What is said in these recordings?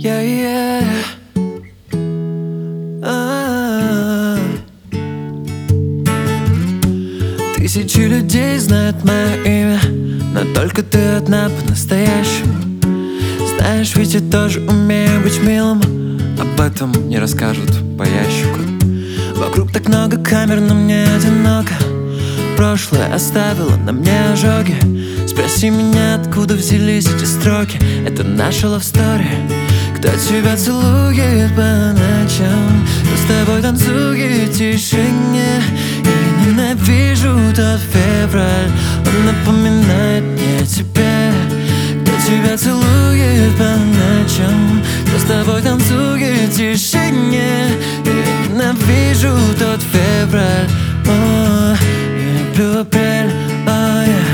yeah. Тысячи людей знают мое имя, но только ты одна по-настоящему. Знаешь, ведь я тоже умею быть милым, об этом не расскажут по ящику. Вокруг так много камер, но мне одиноко. Прошлое оставило на мне ожоги. Спроси меня, откуда взялись эти строки. Это наша love story. Кто тебя целует по ночам, кто с тобой танцует в тишине. Я ненавижу тот февраль, он напоминает мне тебя. Кто тебя целует по ночам, кто с тобой танцует в тишине. Я ненавижу тот февраль, о, я люблю апрель, о, я.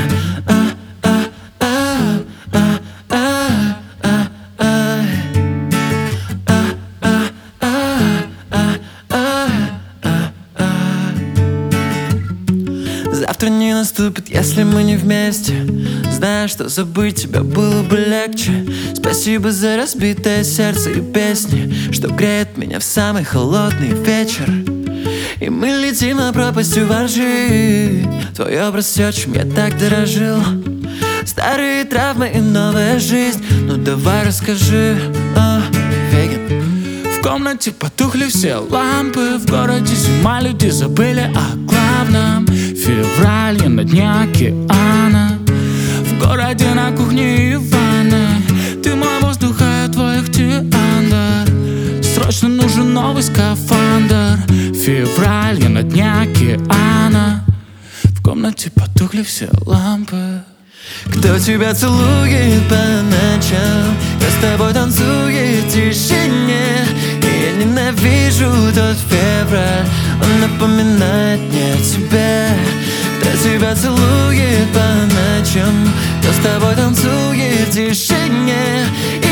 Завтра не наступит, если мы не вместе. Знаешь, что забыть тебя было бы легче. Спасибо за разбитое сердце и песни, что греет меня в самый холодный вечер. И мы летим на пропастью во ржи. Твой образ все, чем я так дорожил. Старые травмы и новая жизнь. Ну давай расскажи, Веган. В комнате потухли все лампы. В городе зима, люди забыли о главном. Февраль, я на дне океана. В городе на кухне и ванной. Ты мой воздух, а я твой октиандр. Срочно нужен новый скафандр. Февраль, я на дне океана. В комнате потухли все лампы. Кто тебя целует по ночам, кто с тобой танцует в тишине. Я ненавижу тот февраль, он напоминает мне тебя. Кто тебя целует по ночам, кто с тобой танцует в тишине.